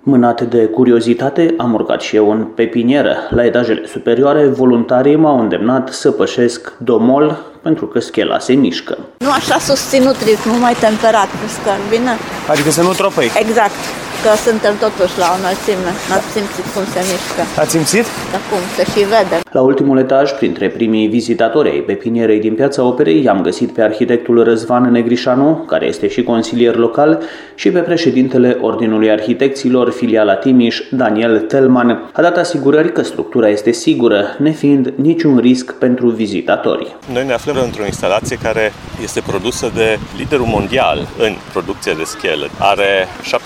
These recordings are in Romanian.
Mânat de curiozitate, am urcat și eu în pepinieră. La etajele superioare, voluntarii m-au îndemnat să pășesc domol pentru că schela se mișcă. Nu așa susținut ritmul, mai temperat, pescar, bine? Adică să nu tropăi. Exact, că suntem totuși la o înălțime. N-ați simțit cum se mișcă. Ați simțit? Da, cum, se și vede. La ultimul etaj, printre primii vizitatori ai pepinierei din Piața Operei, i-am găsit pe arhitectul Răzvan Negrișanu, care este și consilier local, și pe președintele Ordinului Arhitecților, filiala Timiș, Daniel Telman. A dat asigurări că structura este sigură, nefiind niciun risc pentru vizitatori. Noi ne aflăm într-o instalație care este produsă de liderul mondial în producție de schelă. Are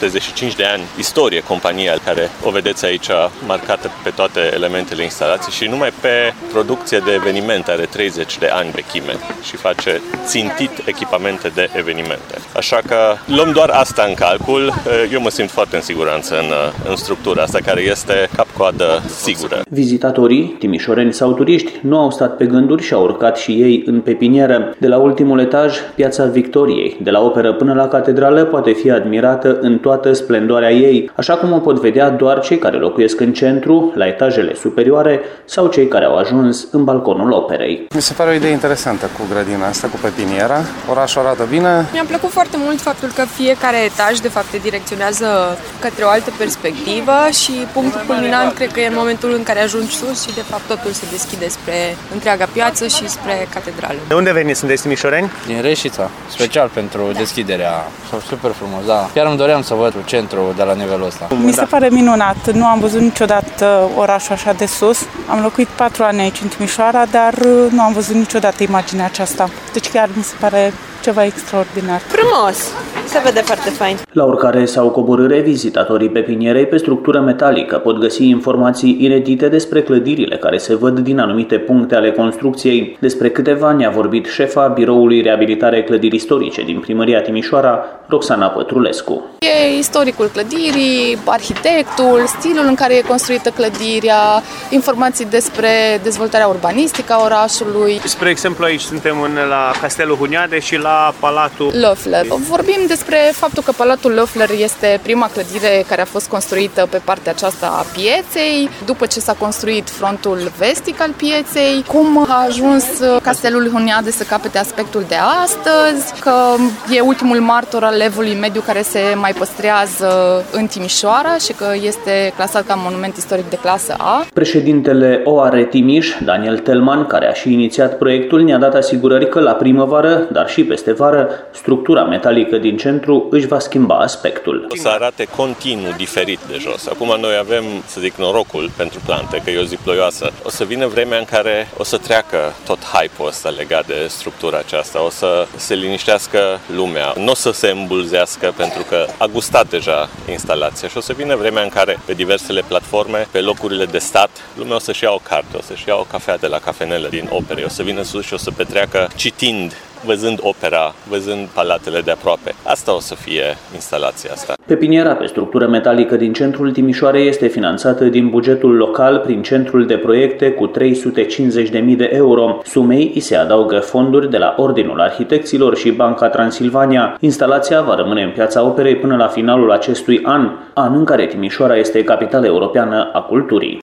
75 de ani istorie compania, care o vedeți aici marcată pe toate elementele instalației, și numai pe producție de evenimente are 30 de ani vechime și face țintit echipamente de evenimente. Așa că luăm doar asta în calcul. Eu mă simt foarte în siguranță în structura asta, care este cap-coadă sigură. Vizitatorii, timișoreni sau turiști, nu au stat pe gânduri și au urcat și ei în pepinieră. De la ultimul etaj, Piața Victoriei, de la Operă până la Catedrală, poate fi admirată în toată splendoarea ei, așa cum o pot vedea doar cei care locuiesc în centru, la etajele superioare, sau cei care au ajuns în balconul Operei. Mi se pare o idee interesantă cu grădina asta, cu pepiniera. Orașul arată bine. Mi-a plăcut foarte mult faptul că fiecare etaj, de fapt, te direcționează către o altă perspectivă și punctul culminant cred că e în momentul în care ajungi sus și, de fapt, totul se deschide spre întreaga piață și spre catedrală. De unde veniți? Sunteți timișoreni? Din Reșița, special pentru deschiderea. Super frumos, da. Chiar îmi doream să văd centrul de la nivelul ăsta. Mi se pare minunat. Nu am văzut niciodată orașul așa de sus. Am locuit 4 ani aici în Timișoara, dar nu am văzut niciodată imaginea aceasta. Deci chiar mi se pare ceva extraordinar. Frumos! Se vede foarte fain. La urcare sau coborâre, vizitatorii pepinierei pe structură metalică pot găsi informații inedite despre clădirile care se văd din anumite puncte ale construcției. Despre câteva ne-a vorbit șefa Biroului Reabilitare Clădiri Istorice din Primăria Timișoara, Roxana Pătrulescu. E istoricul clădirii, arhitectul, stilul în care e construită clădirea, informații despre dezvoltarea urbanistică a orașului. Spre exemplu, aici suntem la Castelul Huniade și la Palatul Loeffler. Vorbim despre faptul că Palatul Loeffler este prima clădire care a fost construită pe partea aceasta a pieței, după ce s-a construit frontul vestic al pieței, cum a ajuns Castelul Huniade să capete aspectul de astăzi, că e ultimul martor al evului mediu care se mai păstrează în Timișoara și că este clasat ca monument istoric de clasă A. Președintele OAR Timiș, Daniel Telman, care a și inițiat proiectul, ne-a dat asigurări că la primăvară, dar și peste vară, structura metalică din centru își va schimba aspectul. O să arate continuu diferit de jos. Acum noi avem, să zic, norocul pentru plante, că e o zi ploioasă. O să vină vremea în care o să treacă tot hype-ul ăsta legat de structura aceasta. O să se liniștească lumea, nu o să se îmbulzească pentru că a gustat deja instalația și o să vină vremea în care pe diversele platforme, pe locurile de stat, lumea o să-și ia o carte, o să-și ia o cafea de la cafenele din opere, o să vină sus și o să petreacă citind, văzând opera, văzând palatele de aproape. Asta o să fie instalația asta. Pepiniera pe structură metalică din centrul Timișoarei este finanțată din bugetul local prin centrul de proiecte cu 350.000 de euro. Sumei îi se adaugă fonduri de la Ordinul Arhitecților și Banca Transilvania. Instalația va rămâne în Piața Operei până la finalul acestui an, an în care Timișoara este capitală europeană a culturii.